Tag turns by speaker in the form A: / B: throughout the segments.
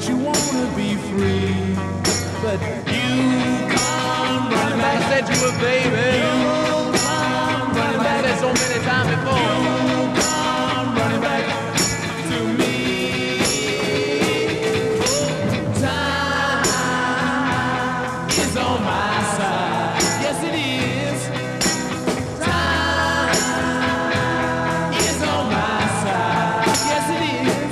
A: that you wanna be free, but you come running back. I said you were baby. You come running back. I said so many times before. You come running back to me. Time is on my side. Yes, it is. Time is on my side. Yes, it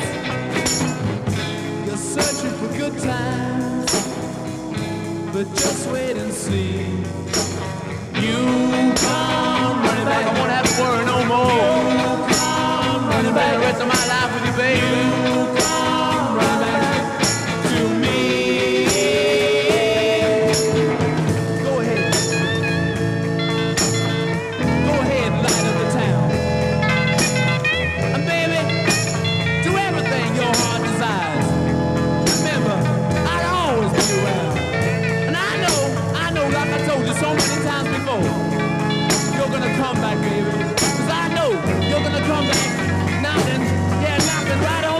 A: is. You're searching for good times, but just wait and see. You come running back. I won't have to worry no more. You come running back. The rest of my life with you, baby. You come running back to me. Go ahead. Go ahead, light up the town. And baby, do everything your heart desires. Remember, I'll always be around. And I know, like I told you so many times before, you're gonna come back, baby. 'Cause I know you're gonna come back knocking right on.